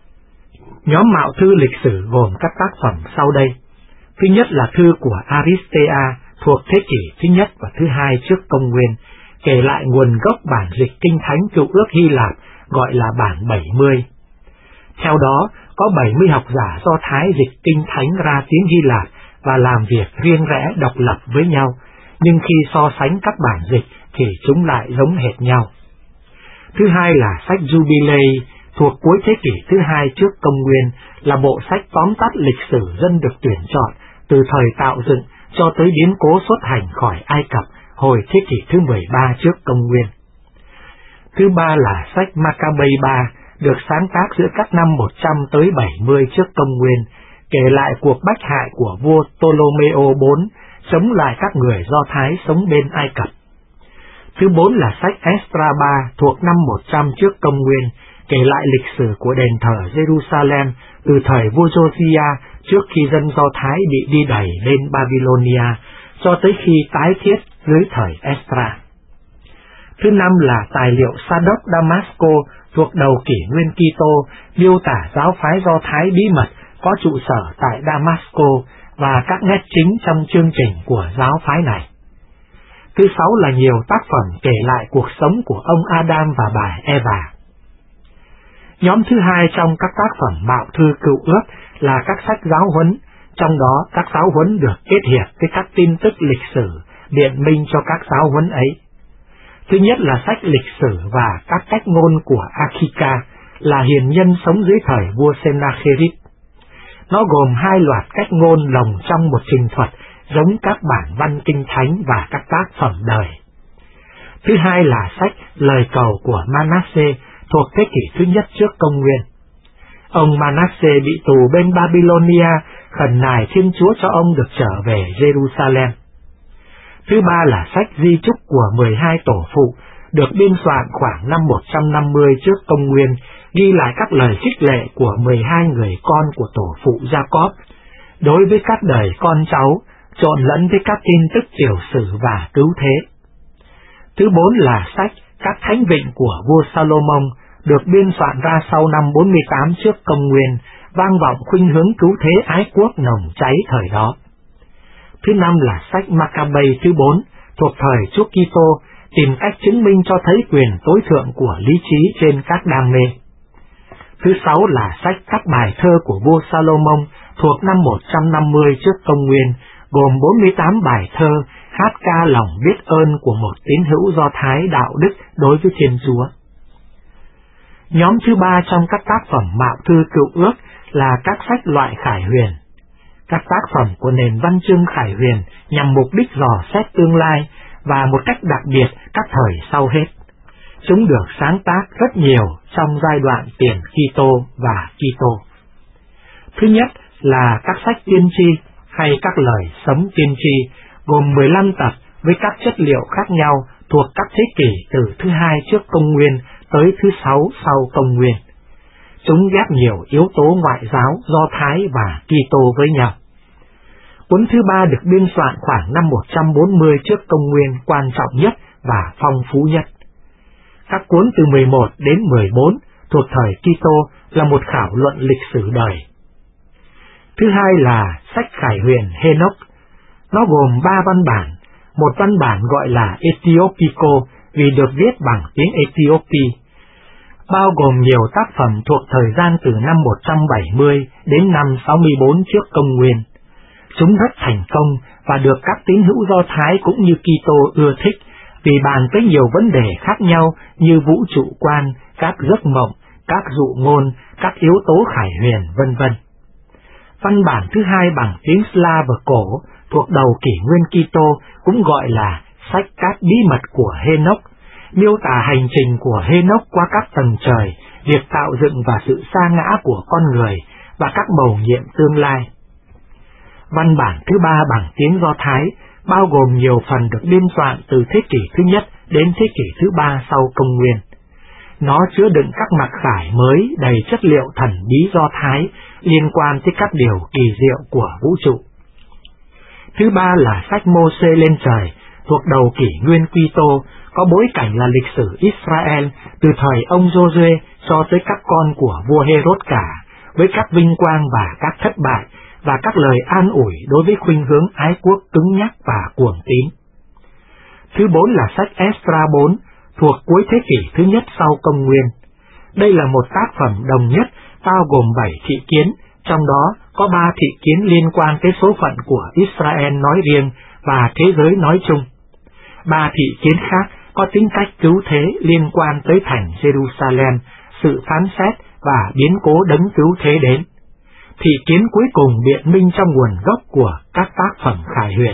Nhóm mạo thư lịch sử gồm các tác phẩm sau đây. Thứ nhất là thư của Aristea, thuộc thế kỷ thứ nhất và thứ hai trước công nguyên, kể lại nguồn gốc bản dịch Kinh Thánh Cựu Ước Hy Lạp, gọi là bản bảy mươi. Theo đó, có bảy mươi học giả Do Thái dịch Kinh Thánh ra tiếng Hy Lạp và làm việc riêng rẽ độc lập với nhau, nhưng khi so sánh các bản dịch thì chúng lại giống hệt nhau. Thứ hai là sách Jubilee, thuộc cuối thế kỷ thứ hai trước công nguyên, là bộ sách tóm tắt lịch sử dân được tuyển chọn từ thời tạo dựng cho tới biến cố xuất hành khỏi Ai Cập hồi thế kỷ thứ mười ba trước công nguyên. Thứ ba là sách Maccabees ba, được sáng tác giữa các năm một trăm tới bảy mươi trước công nguyên, kể lại cuộc bách hại của vua Ptolomeo bốn, chống lại các người Do Thái sống bên Ai Cập. Thứ bốn là sách Esdra ba, thuộc năm một trăm trước công nguyên, kể lại lịch sử của đền thờ Jerusalem từ thời vua Josiah trước khi dân Do Thái bị đi đày lên Babylonia, cho tới khi tái thiết dưới thời Esdra. Thứ năm là tài liệu Sa-đốc Damasco, thuộc đầu kỷ nguyên Kitô, miêu tả giáo phái Do Thái bí mật có trụ sở tại Damasco và các nét chính trong chương trình của giáo phái này. Thứ sáu là nhiều tác phẩm kể lại cuộc sống của ông Adam và bà Eva. Nhóm thứ hai trong các tác phẩm mạo thư Cựu Ước là các sách giáo huấn, trong đó các giáo huấn được kết hiệp với các tin tức lịch sử, biện minh cho các giáo huấn ấy. Thứ nhất là sách lịch sử và các cách ngôn của Akika, là hiền nhân sống dưới thời vua Sennacherib. Nó gồm hai loạt cách ngôn lồng trong một trình thuật giống các bản văn kinh thánh và các tác phẩm đời. Thứ hai là sách Lời cầu của Manasseh thuộc thế kỷ thứ nhất trước công nguyên. Ông Manasseh bị tù bên Babylonia, khẩn nài Thiên Chúa cho ông được trở về Jerusalem. Thứ ba là sách di chúc của mười hai tổ phụ, được biên soạn khoảng năm một trăm năm mươi trước công nguyên, ghi lại các lời khích lệ của mười hai người con của tổ phụ Jacob đối với các đời con cháu, trộn lẫn với các tin tức triều sử và cứu thế. Thứ bốn là sách Các Thánh Vịnh của vua Salomon, được biên soạn ra sau năm bốn mươi tám trước công nguyên, vang vọng khuynh hướng cứu thế ái quốc nồng cháy thời đó. Thứ năm là sách Maccabees thứ bốn, thuộc thời Chúa Kitô, tìm cách chứng minh cho thấy quyền tối thượng của lý trí trên các đam mê. Thứ sáu là sách Các Bài Thơ của vua Salomon, thuộc năm một trăm năm mươi trước công nguyên, gồm bốn mươi tám bài thơ hát ca lòng biết ơn của một tín hữu Do Thái đạo đức đối với Thiên Chúa. Nhóm thứ ba trong các tác phẩm mạo thư cựu ước là các sách loại khải huyền. Các tác phẩm của nền văn chương khải huyền nhằm mục đích dò xét tương lai và một cách đặc biệt các thời sau hết. Chúng được sáng tác rất nhiều trong giai đoạn tiền Kitô và Kitô. Thứ nhất là các sách tiên tri hay các lời sống tiên tri, gồm mười lăm tập với các chất liệu khác nhau thuộc các thế kỷ từ thứ hai trước công nguyên tới thứ sáu sau công nguyên. Chúng ghép nhiều yếu tố ngoại giáo, Do Thái và Kitô với nhau. Cuốn thứ ba được biên soạn khoảng năm một trăm bốn mươi trước công nguyên, quan trọng nhất và phong phú nhất. Các cuốn từ mười một đến mười bốn thuộc thời Kitô là một khảo luận lịch sử đời. Thứ hai là sách khải huyền Henoch. Nó gồm ba văn bản, một văn bản gọi là Ethiopico vì được viết bằng tiếng Ethiopia, bao gồm nhiều tác phẩm thuộc thời gian từ năm một trăm bảy mươi đến năm sáu mươi bốn trước công nguyên. Chúng rất thành công và được các tín hữu Do Thái cũng như Kitô ưa thích vì bàn tới nhiều vấn đề khác nhau như vũ trụ quan, các giấc mộng, các dụ ngôn, các yếu tố khải huyền, vân vân. Văn bản thứ hai bằng tiếng Slav cổ thuộc đầu kỷ nguyên Kitô cũng gọi là sách Các Bí mật của Henoch, miêu tả hành trình của Henoch qua các tầng trời, việc tạo dựng và sự sa ngã của con người và các mầu nhiệm tương lai. Văn bản thứ ba bằng tiếng Do Thái bao gồm nhiều phần được biên soạn từ thế kỷ thứ nhất đến thế kỷ thứ ba sau công nguyên. Nó chứa đựng các mặc khải mới đầy chất liệu thần bí Do Thái liên quan tới các điều kỳ diệu của vũ trụ. Thứ ba là sách Mô-sê lên trời thuộc đầu kỷ nguyên Kitô, có bối cảnh là lịch sử Israel từ thời ông Giô-suê cho tới các con của vua Hê-rốt cả, với các vinh quang và các thất bại và các lời an ủi đối với khuynh hướng ái quốc cứng nhắc và cuồng tín. Thứ bốn là sách Esdra bốn thuộc cuối thế kỷ thứ nhất sau công nguyên. Đây là một tác phẩm đồng nhất bao gồm bảy thị kiến, trong đó có ba thị kiến liên quan tới số phận của Israel nói riêng và thế giới nói chung. Ba thị kiến khác có tính cách cứu thế liên quan tới thành Jerusalem, sự phán xét và biến cố đấng cứu thế đến. Thị kiến cuối cùng biện minh trong nguồn gốc của các tác phẩm khải huyền.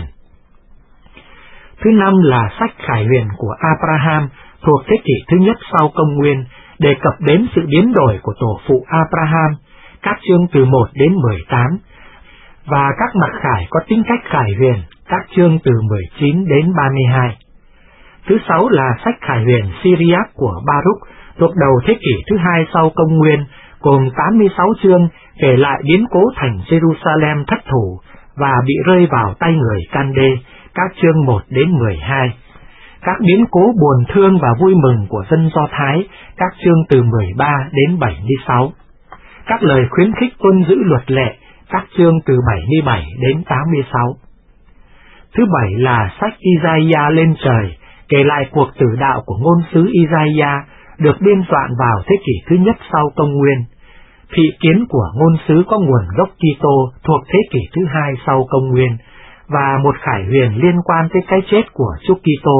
Thứ năm là sách khải huyền của Abraham thuộc thế kỷ thứ nhất sau công nguyên, đề cập đến sự biến đổi của tổ phụ Abraham, các chương từ một đến mười tám, và các mặc khải có tính cách khải huyền, các chương từ mười chín đến ba mươi hai. Thứ sáu là sách khải huyền Syriac của Baruch thuộc đầu thế kỷ thứ hai sau công nguyên, gồm tám mươi sáu chương kể lại biến cố thành Jerusalem thất thủ và bị rơi vào tay người Can-đê, các chương một đến mười hai. Các biến cố buồn thương và vui mừng của dân Do Thái, các chương từ mười ba đến bảy mươi sáu. Các lời khuyến khích tuân giữ luật lệ, các chương từ bảy mươi bảy đến tám mươi sáu. Thứ bảy là sách Isaiah lên trời, kể lại cuộc tử đạo của ngôn sứ Isaiah, được biên soạn vào thế kỷ thứ nhất sau công nguyên. Thị kiến của ngôn sứ có nguồn gốc Kitô thuộc thế kỷ thứ hai sau công nguyên, và một khải huyền liên quan tới cái chết của Chúa Kitô,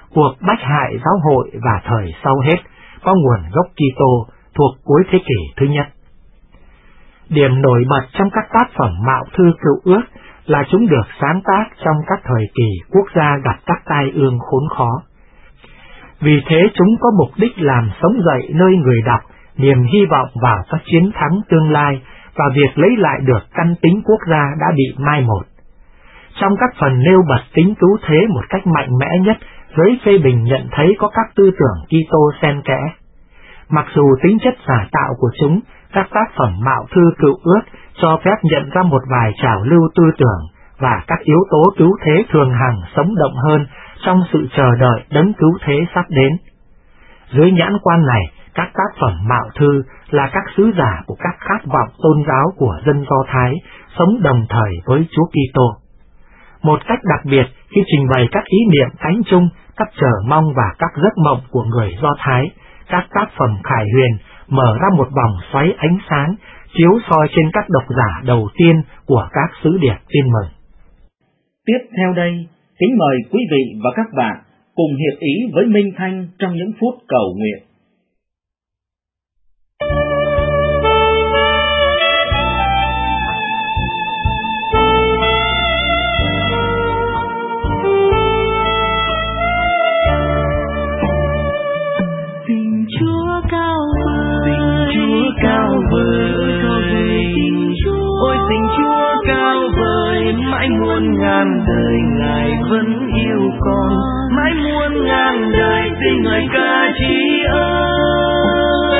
cuộc bách hại giáo hội và thời sau hết có nguồn gốc Kitô thuộc cuối thế kỷ thứ nhất. Điểm nổi bật trong các tác phẩm mạo thư Cựu Ước là chúng được sáng tác trong các thời kỳ quốc gia gặp các tai ương khốn khó. Vì thế chúng có mục đích làm sống dậy nơi người đọc niềm hy vọng vào các chiến thắng tương lai và việc lấy lại được căn tính quốc gia đã bị mai một. Trong các phần nêu bật tính cứu thế một cách mạnh mẽ nhất, giới phê bình nhận thấy có các tư tưởng Kitô xen kẽ. Mặc dù tính chất giả tạo của chúng, các tác phẩm mạo thư Cựu Ước cho phép nhận ra một vài trào lưu tư tưởng và các yếu tố cứu thế thường hằng sống động hơn trong sự chờ đợi đấng cứu thế sắp đến. Dưới nhãn quan này, các tác phẩm mạo thư là các sứ giả của các khát vọng tôn giáo của dân Do Thái, sống đồng thời với Chúa Kitô. Một cách đặc biệt khi trình bày các ý niệm thánh chung, các chờ mong và các giấc mộng của người Do Thái, các tác phẩm khải huyền mở ra một vòng xoáy ánh sáng, chiếu soi trên các độc giả đầu tiên của các sứ điệp tin mừng.
Tiếp theo đây, kính mời quý vị và các bạn cùng hiệp ý với Minh Thanh trong những phút cầu nguyện.
Mãi muôn ngàn đời Ngài vẫn yêu con, mãi muôn ngàn đời tiếng ngợi ca tri ân.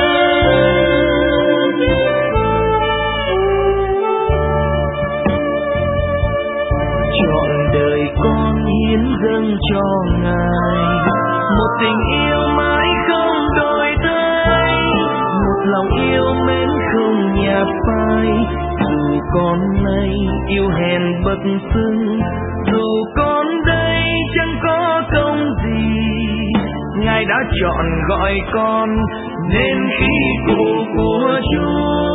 Trọn đời con hiến dâng cho Ngài, một tình yêu mãi không đổi thay, một lòng yêu mến không nhạt phai. Dù con nay yêu hèn bất xứng, dù con đây chẳng có công gì, Ngài đã chọn gọi con nên khi cụ của Chúa.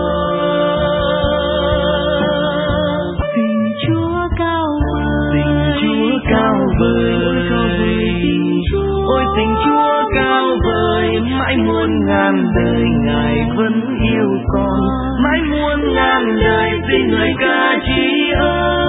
Tình Chúa cao vời, tình Chúa cao vời, ôi tình Chúa cao vời, mãi muôn ngàn đời Ngài vẫn yêu con, mãi muôn ngàn đời tiếng ngợi ca tri ân.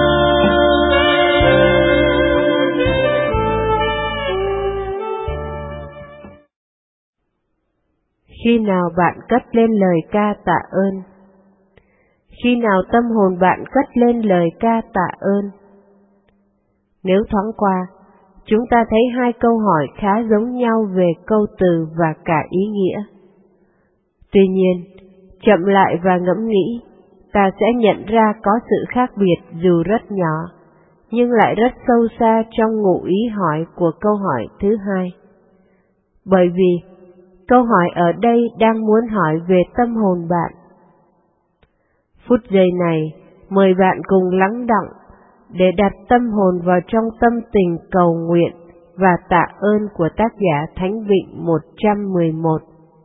Khi nào bạn cất lên lời ca tạ ơn? Khi nào tâm hồn bạn cất lên lời ca tạ ơn? Nếu thoáng qua, chúng ta thấy hai câu hỏi khá giống nhau về câu từ và cả ý nghĩa. Tuy nhiên, chậm lại và ngẫm nghĩ, ta sẽ nhận ra có sự khác biệt dù rất nhỏ, nhưng lại rất sâu xa trong ngụ ý hỏi của câu hỏi thứ hai. Bởi vì, câu hỏi ở đây đang muốn hỏi về tâm hồn bạn. Phút giây này, mời bạn cùng lắng đọng để đặt tâm hồn vào trong tâm tình cầu nguyện và tạ ơn của tác giả Thánh Vịnh một trăm mười một.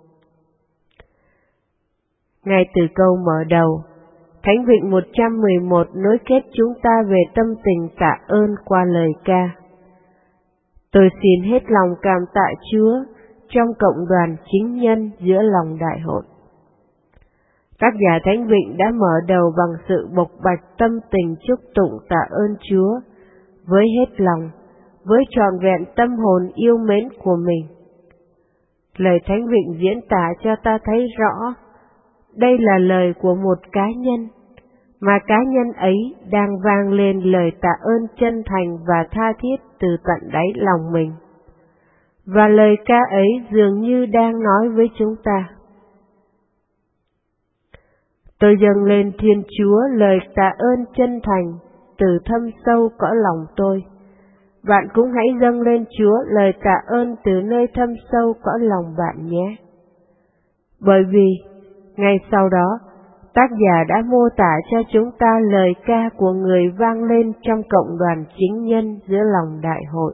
Ngay từ câu mở đầu, Thánh Vịnh một trăm mười một nối kết chúng ta về tâm tình tạ ơn qua lời ca. Tôi xin hết lòng cảm tạ Chúa trong cộng đoàn chính nhân giữa lòng đại hội. Tác giả Thánh Vịnh đã mở đầu bằng sự bộc bạch tâm tình chúc tụng tạ ơn Chúa với hết lòng, với trọn vẹn tâm hồn yêu mến của mình. Lời Thánh Vịnh diễn tả cho ta thấy rõ, đây là lời của một cá nhân, mà cá nhân ấy đang vang lên lời tạ ơn chân thành và tha thiết từ tận đáy lòng mình. Và lời ca ấy dường như đang nói với chúng ta. Tôi dâng lên Thiên Chúa lời tạ ơn chân thành từ thâm sâu cõi lòng tôi. Bạn cũng hãy dâng lên Chúa lời tạ ơn từ nơi thâm sâu cõi lòng bạn nhé. Bởi vì, ngay sau đó, tác giả đã mô tả cho chúng ta lời ca của người vang lên trong cộng đoàn chính nhân giữa lòng đại hội.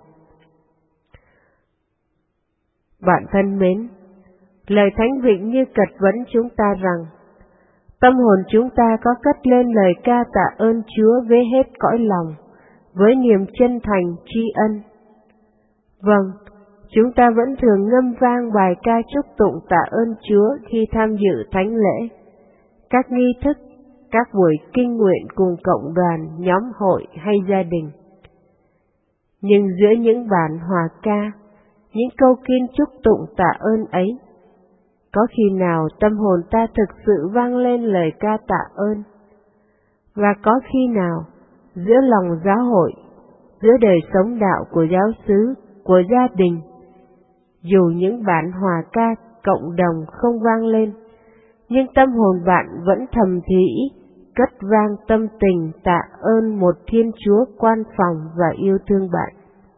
Bạn thân mến, lời Thánh Vịnh như cật vấn chúng ta rằng, tâm hồn chúng ta có cất lên lời ca tạ ơn Chúa với hết cõi lòng, với niềm chân thành tri ân. Vâng, chúng ta vẫn thường ngâm vang bài ca chúc tụng tạ ơn Chúa khi tham dự thánh lễ, các nghi thức, các buổi kinh nguyện cùng cộng đoàn, nhóm hội hay gia đình. Nhưng giữa những bản hòa ca, những câu kinh chúc tụng tạ ơn ấy, có khi nào tâm hồn ta thực sự vang lên lời ca tạ ơn? Và có khi nào giữa lòng giáo hội, giữa đời sống đạo của giáo xứ, của gia đình, dù những bản hòa ca cộng đồng không vang lên, nhưng tâm hồn bạn vẫn thầm thỉ cất vang tâm tình tạ ơn một Thiên Chúa quan phòng và yêu thương bạn?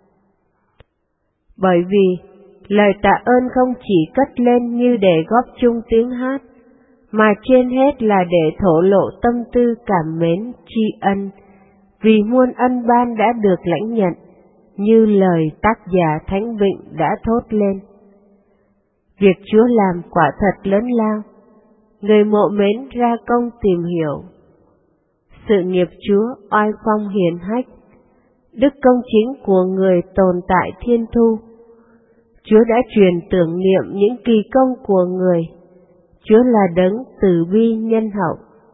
Bởi vì lời tạ ơn không chỉ cất lên như để góp chung tiếng hát, mà trên hết là để thổ lộ tâm tư cảm mến tri ân, vì muôn ân ban đã được lãnh nhận, như lời tác giả Thánh Vịnh đã thốt lên. Việc Chúa làm quả thật lớn lao, người mộ mến ra công tìm hiểu. Sự nghiệp Chúa oai phong hiển hách, đức công chính của người tồn tại thiên thu. Chúa đã truyền tưởng niệm những kỳ công của người. Chúa là đấng từ bi nhân hậu.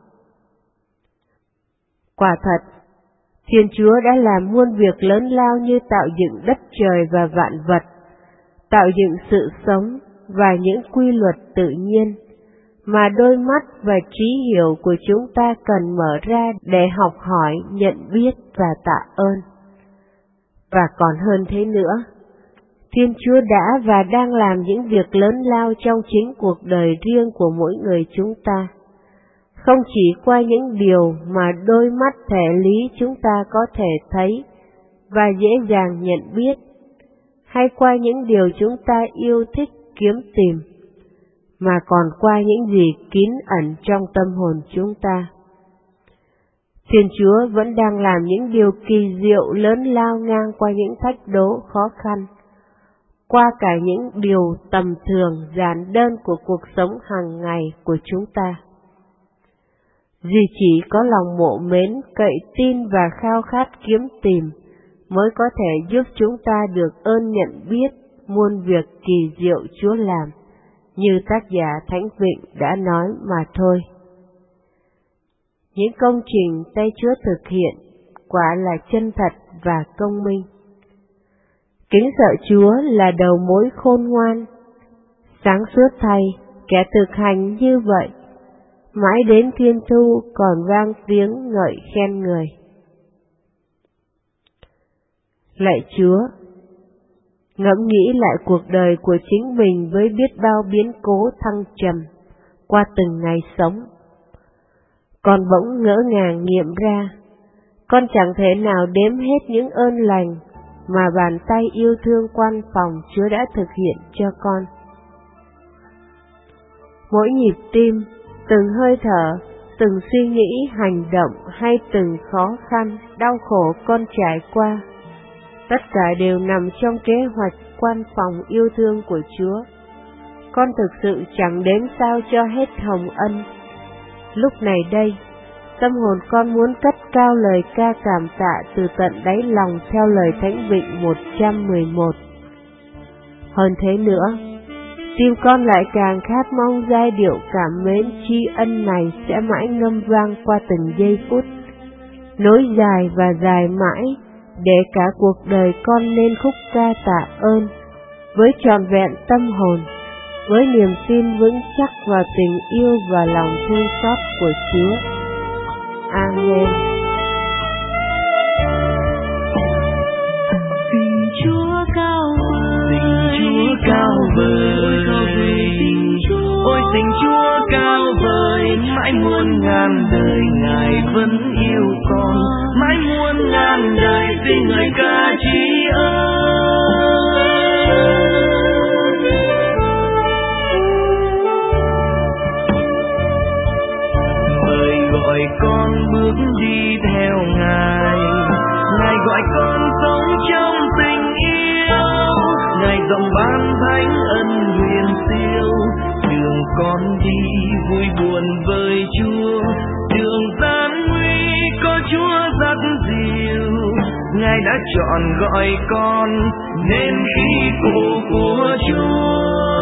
Quả thật, Thiên Chúa đã làm muôn việc lớn lao như tạo dựng đất trời và vạn vật, tạo dựng sự sống và những quy luật tự nhiên, mà đôi mắt và trí hiểu của chúng ta cần mở ra để học hỏi, nhận biết và tạ ơn. Và còn hơn thế nữa, Thiên Chúa đã và đang làm những việc lớn lao trong chính cuộc đời riêng của mỗi người chúng ta, không chỉ qua những điều mà đôi mắt thể lý chúng ta có thể thấy và dễ dàng nhận biết, hay qua những điều chúng ta yêu thích kiếm tìm, mà còn qua những gì kín ẩn trong tâm hồn chúng ta. Thiên Chúa vẫn đang làm những điều kỳ diệu lớn lao ngang qua những thách đố khó khăn, qua cả những điều tầm thường giản đơn của cuộc sống hàng ngày của chúng ta. Vì chỉ có lòng mộ mến, cậy tin và khao khát kiếm tìm mới có thể giúp chúng ta được ơn nhận biết muôn việc kỳ diệu Chúa làm, như tác giả Thánh Vịnh đã nói mà thôi. Những công trình tay Chúa thực hiện quả là chân thật và công minh. Kính sợ Chúa là đầu mối khôn ngoan, sáng suốt thay kẻ thực hành như vậy, mãi đến thiên thu còn vang tiếng ngợi khen người. Lạy Chúa, ngẫm nghĩ lại cuộc đời của chính mình với biết bao biến cố thăng trầm qua từng ngày sống. Con bỗng ngỡ ngàng nghiệm ra, con chẳng thể nào đếm hết những ơn lành mà bàn tay yêu thương quan phòng Chúa đã thực hiện cho con. Mỗi nhịp tim, từng hơi thở, từng suy nghĩ, hành động hay từng khó khăn, đau khổ con trải qua, tất cả đều nằm trong kế hoạch quan phòng yêu thương của Chúa. Con thực sự chẳng đếm sao cho hết hồng ân. Lúc này đây, tâm hồn con muốn cất cao lời ca cảm tạ từ tận đáy lòng theo lời Thánh Vịnh một trăm mười một. Hơn thế nữa, tim con lại càng khát mong giai điệu cảm mến tri ân này sẽ mãi ngâm vang qua từng giây phút, nối dài và dài mãi, để cả cuộc đời con nên khúc ca tạ ơn, với trọn vẹn tâm hồn, với niềm tin vững chắc vào tình yêu và lòng thương xót của Chúa. Amen.
Tình Chúa cao vời, tình Chúa cao vời, ôi tình Chúa cao vời, mãi muôn ngàn đời Ngài vẫn yêu con, mãi muôn ngàn đời vì Người ca tri ân. Mời gọi con bước đi theo Ngài, Ngài gọi con sống trong tình yêu, Ngài rộng ban thánh ân huyền siêu, đường con đi vui buồn với Chúa, đường gian nguy có Chúa dắt dìu, Ngài Ngài đã chọn gọi con nên khi cụ của Chúa.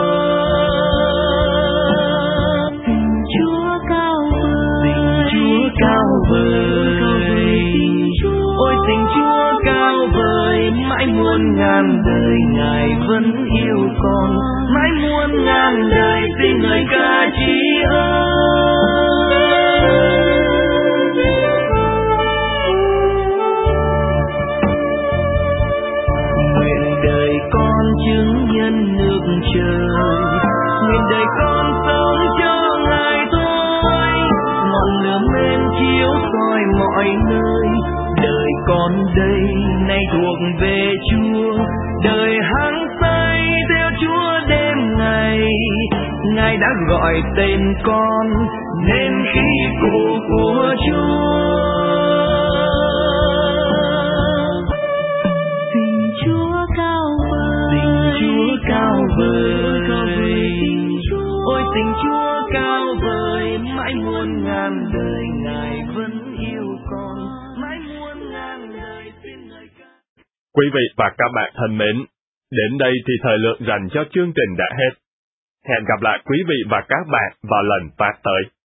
Tình Chúa cao vời,
Tình Chúa cao vời, ôi tình Chúa cao vời, mãi muôn ngàn đời Ngài vẫn yêu con, mãi muôn ngàn đời xin ngợi ca tri ân. Nguyện đời con chứng nhân nước trời, nguyện đời con sống cho Ngài thôi, ngọn lửa men chiếu soi mọi nơi. Đời con đây nay thuộc về Chúa, đời hăng say theo Chúa đêm ngày. Ngài đã gọi tên con nên khi cụ của Chúa.
tình Chúa cao vời,
Tình Chúa cao vời, ôi tình Chúa cao vời, mãi muôn ngàn đời Ngài vẫn yêu con, mãi muôn ngàn đời xin ngợi ca.
Quý vị và các bạn thân mến, đến đây thì thời lượng dành cho chương trình đã hết. Hẹn gặp lại quý vị và các bạn vào lần phát tới.